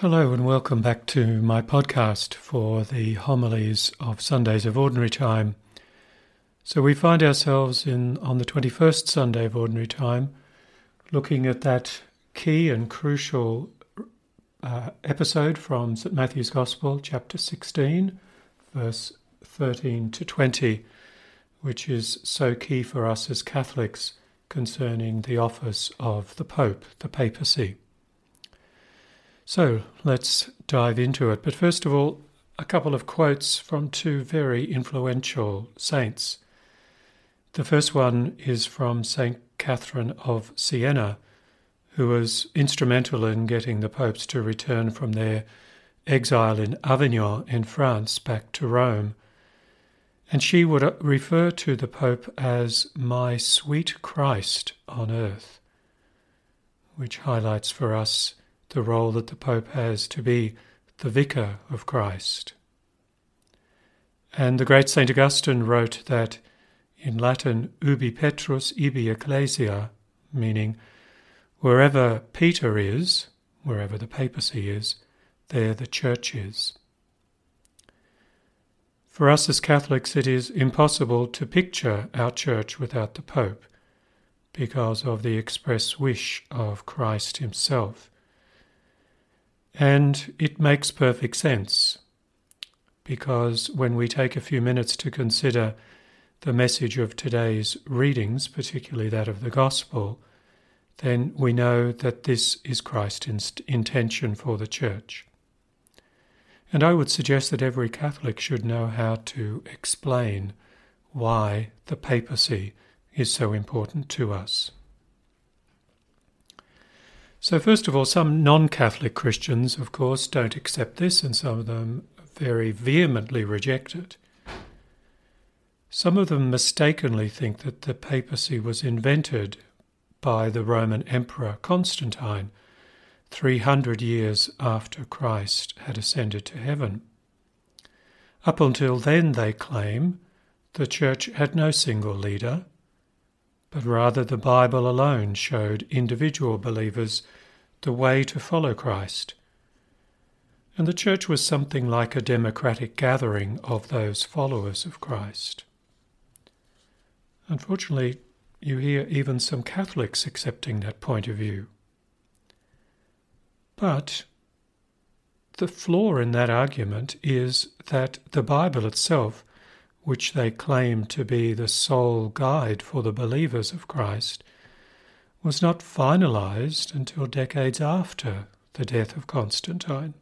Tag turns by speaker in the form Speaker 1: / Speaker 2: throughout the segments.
Speaker 1: Hello and welcome back to my podcast for the homilies of Sundays of Ordinary Time. So we find ourselves on the 21st Sunday of Ordinary Time, looking at that key and crucial episode from St Matthew's Gospel, chapter 16, verse 13 to 20, which is so key for us as Catholics concerning the office of the Pope, the papacy. So let's dive into it. But first of all, a couple of quotes from two very influential saints. The first one is from St. Catherine of Siena, who was instrumental in getting the popes to return from their exile in Avignon in France back to Rome. And she would refer to the Pope as my sweet Christ on earth, which highlights for us the role that the Pope has to be the vicar of Christ. And the great St. Augustine wrote that in Latin, ubi Petrus ibi ecclesia, meaning wherever Peter is, wherever the papacy is, there the church is. For us as Catholics, it is impossible to picture our church without the Pope because of the express wish of Christ himself. And it makes perfect sense, because when we take a few minutes to consider the message of today's readings, particularly that of the Gospel, then we know that this is Christ's intention for the Church. And I would suggest that every Catholic should know how to explain why the papacy is so important to us. So first of all, some non-Catholic Christians, of course, don't accept this, and some of them very vehemently reject it. Some of them mistakenly think that the papacy was invented by the Roman Emperor Constantine 300 years after Christ had ascended to heaven. Up until then, they claim, the Church had no single leader, but rather the Bible alone showed individual believers the way to follow Christ. And the Church was something like a democratic gathering of those followers of Christ. Unfortunately, you hear even some Catholics accepting that point of view. But the flaw in that argument is that the Bible itself, which they claim to be the sole guide for the believers of Christ, was not finalized until decades after the death of Constantine.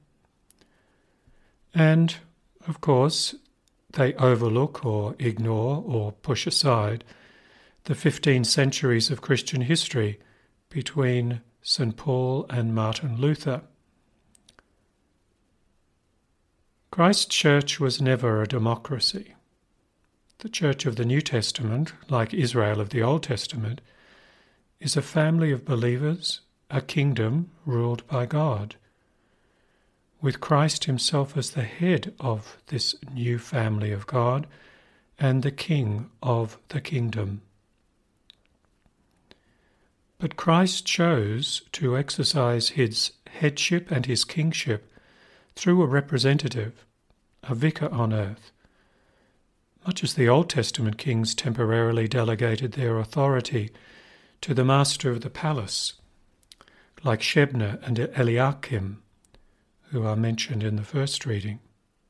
Speaker 1: And, of course, they overlook or ignore or push aside the 15 centuries of Christian history between St. Paul and Martin Luther. Christ's church was never a democracy. The Church of the New Testament, like Israel of the Old Testament, is a family of believers, a kingdom ruled by God, with Christ himself as the head of this new family of God and the king of the kingdom. But Christ chose to exercise his headship and his kingship through a representative, a vicar on earth, much as the Old Testament kings temporarily delegated their authority to the master of the palace, like Shebna and Eliakim, who are mentioned in the first reading.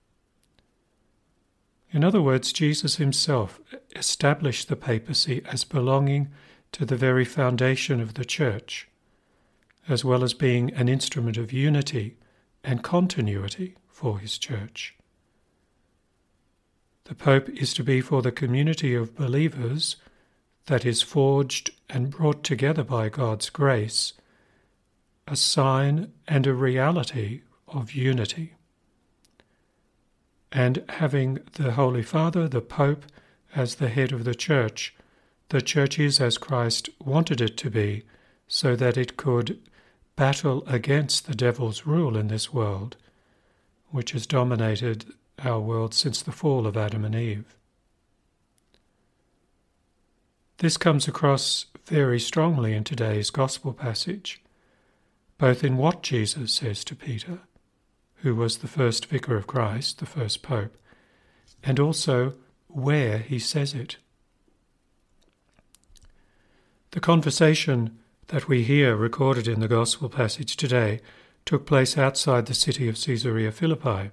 Speaker 1: In other words, Jesus himself established the papacy as belonging to the very foundation of the Church, as well as being an instrument of unity and continuity for his Church. The Pope is to be for the community of believers that is forged and brought together by God's grace, a sign and a reality of unity. And having the Holy Father, the Pope, as the head of the Church is as Christ wanted it to be, so that it could battle against the devil's rule in this world, which has dominated our world since the fall of Adam and Eve. This comes across very strongly in today's Gospel passage, both in what Jesus says to Peter who was the first vicar of Christ, the first pope, and also where he says it. The conversation that we hear recorded in the Gospel passage today took place outside the city of Caesarea Philippi.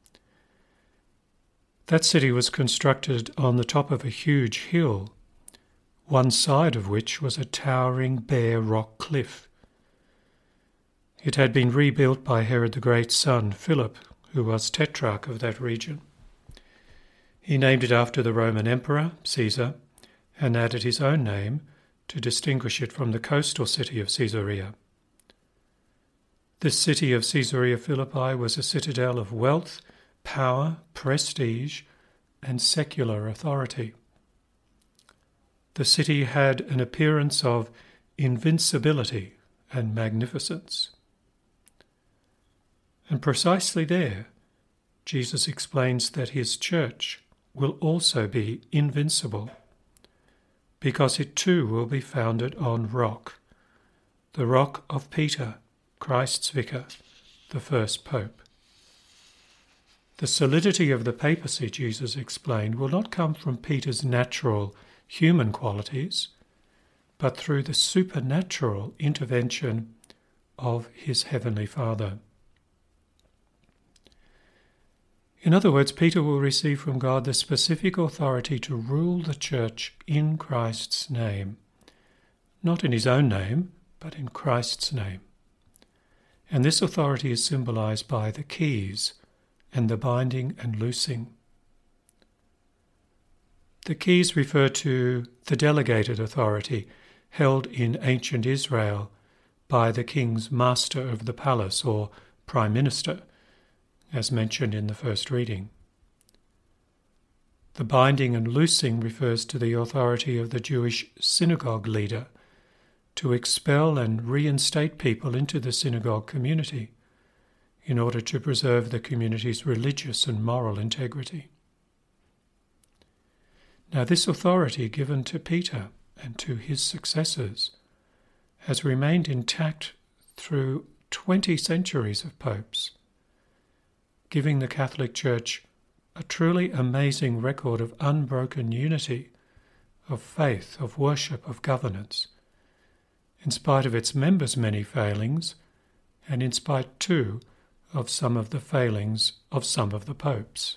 Speaker 1: That city was constructed on the top of a huge hill, one side of which was a towering bare rock cliff. It had been rebuilt by Herod the Great's son, Philip, who was tetrarch of that region. He named it after the Roman emperor, Caesar, and added his own name to distinguish it from the coastal city of Caesarea. This city of Caesarea Philippi was a citadel of wealth, power, prestige, and secular authority. The city had an appearance of invincibility and magnificence. And precisely there, Jesus explains that his church will also be invincible, because it too will be founded on rock, the rock of Peter, Christ's vicar, the first pope. The solidity of the papacy, Jesus explained, will not come from Peter's natural human qualities, but through the supernatural intervention of his heavenly Father. In other words, Peter will receive from God the specific authority to rule the church in Christ's name, not in his own name, but in Christ's name. And this authority is symbolized by the keys and the binding and loosing. The keys refer to the delegated authority held in ancient Israel by the king's master of the palace or prime minister, as mentioned in the first reading. The binding and loosing refers to the authority of the Jewish synagogue leader to expel and reinstate people into the synagogue community in order to preserve the community's religious and moral integrity. Now, this authority given to Peter and to his successors has remained intact through 20 centuries of popes, giving the Catholic Church a truly amazing record of unbroken unity, of faith, of worship, of governance, in spite of its members' many failings, and in spite, too, of some of the failings of some of the popes.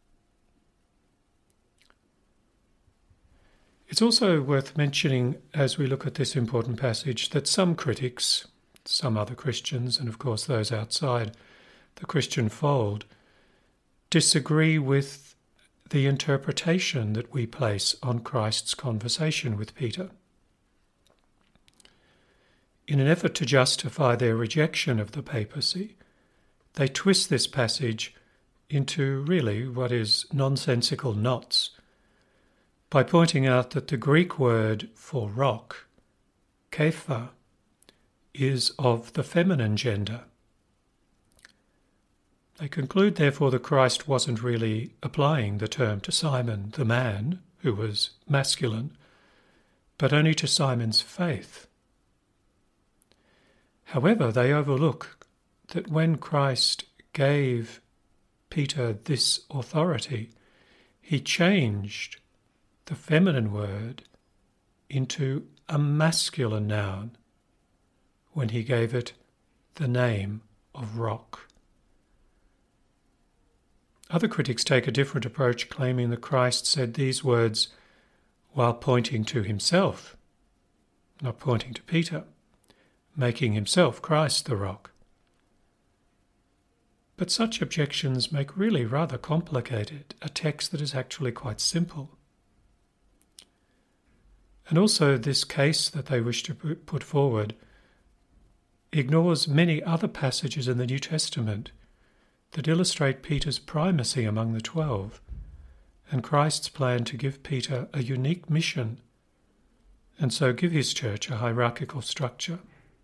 Speaker 1: It's also worth mentioning, as we look at this important passage, that some critics, some other Christians, and of course those outside the Christian fold, disagree with the interpretation that we place on Christ's conversation with Peter. In an effort to justify their rejection of the papacy, they twist this passage into really what is nonsensical knots by pointing out that the Greek word for rock, kepha, is of the feminine gender. They conclude, therefore, that Christ wasn't really applying the term to Simon, the man, who was masculine, but only to Simon's faith. However, they overlook that when Christ gave Peter this authority, he changed the feminine word into a masculine noun when he gave it the name of rock. Other critics take a different approach, claiming that Christ said these words while pointing to himself, not pointing to Peter, making himself Christ the rock. But such objections make really rather complicated a text that is actually quite simple. And also this case that they wish to put forward ignores many other passages in the New Testament that illustrate Peter's primacy among the 12 and Christ's plan to give Peter a unique mission and so give his church a hierarchical structure.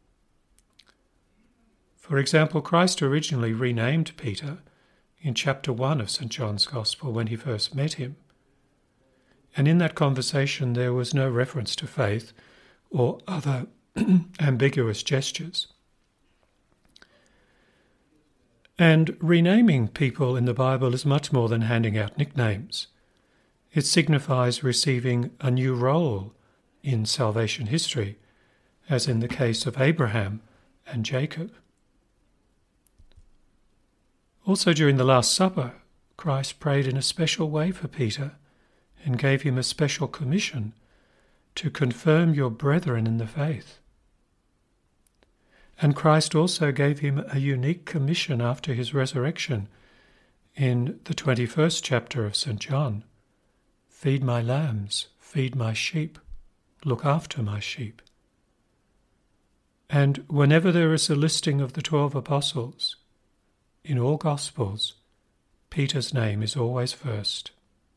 Speaker 1: For example, Christ originally renamed Peter in chapter 1 of St. John's Gospel when he first met him. And in that conversation there was no reference to faith or other ambiguous gestures. And renaming people in the Bible is much more than handing out nicknames. It signifies receiving a new role in salvation history, as in the case of Abraham and Jacob. Also during the Last Supper, Christ prayed in a special way for Peter and gave him a special commission to confirm your brethren in the faith. And Christ also gave him a unique commission after his resurrection in the 21st chapter of St. John. Feed my lambs, feed my sheep, look after my sheep. And whenever there is a listing of the 12 apostles, in all Gospels, Peter's name is always first.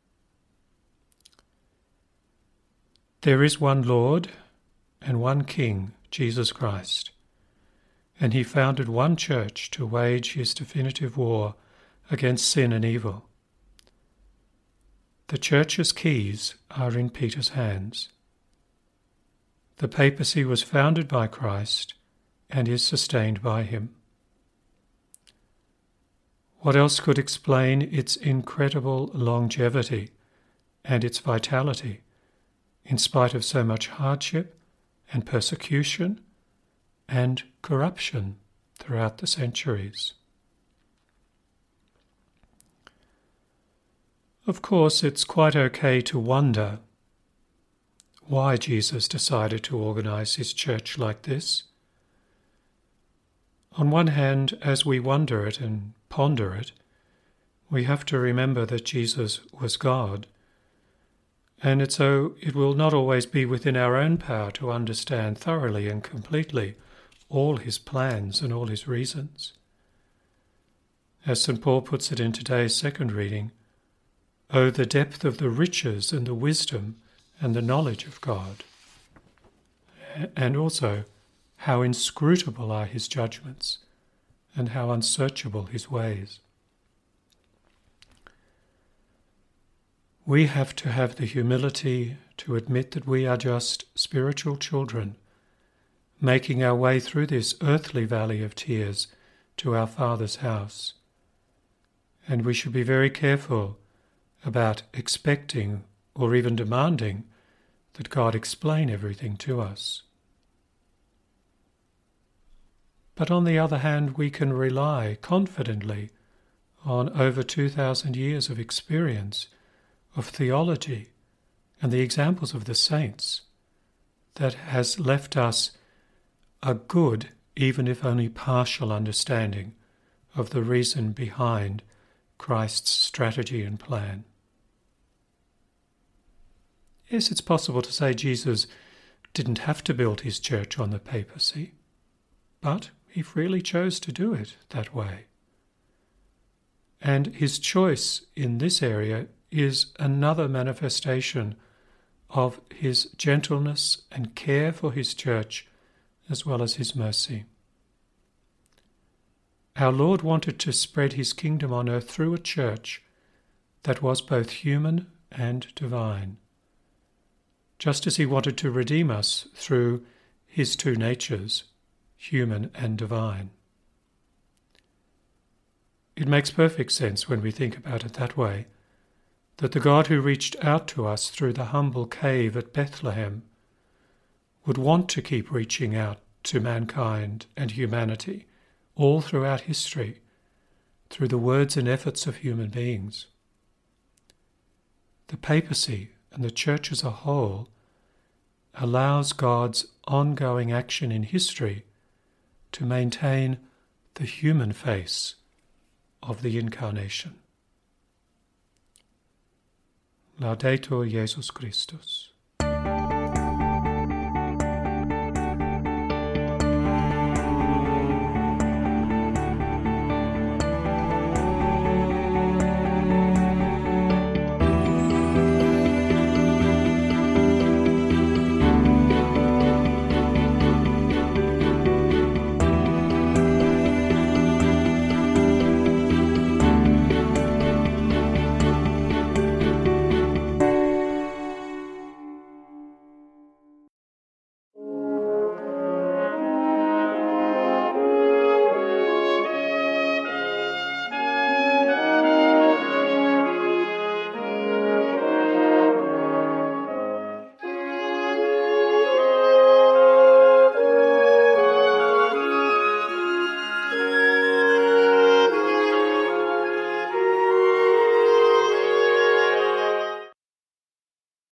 Speaker 1: There is one Lord and one King, Jesus Christ, and he founded one church to wage his definitive war against sin and evil. The church's keys are in Peter's hands. The papacy was founded by Christ and is sustained by him. What else could explain its incredible longevity and its vitality, in spite of so much hardship and persecution and corruption throughout the centuries? Of course, it's quite okay to wonder why Jesus decided to organize his church like this. On one hand, as we wonder it and ponder it, we have to remember that Jesus was God, and so it will not always be within our own power to understand thoroughly and completely all his plans and all his reasons. As St. Paul puts it in today's second reading, "Oh, the depth of the riches and the wisdom and the knowledge of God," and also how inscrutable are his judgments and how unsearchable his ways. We have to have the humility to admit that we are just spiritual children, making our way through this earthly valley of tears to our Father's house. And we should be very careful about expecting or even demanding that God explain everything to us. But on the other hand, we can rely confidently on over 2,000 years of experience of theology and the examples of the saints that has left us a good, even if only partial, understanding of the reason behind Christ's strategy and plan. Yes, it's possible to say Jesus didn't have to build his church on the papacy, but he freely chose to do it that way. And his choice in this area is another manifestation of his gentleness and care for his church, as well as his mercy. Our Lord wanted to spread his kingdom on earth through a church that was both human and divine, just as he wanted to redeem us through his two natures, human and divine. It makes perfect sense when we think about it that way, that the God who reached out to us through the humble cave at Bethlehem would want to keep reaching out to mankind and humanity all throughout history, through the words and efforts of human beings. The papacy and the church as a whole allows God's ongoing action in history to maintain the human face of the Incarnation. Laudetur Jesus Christus.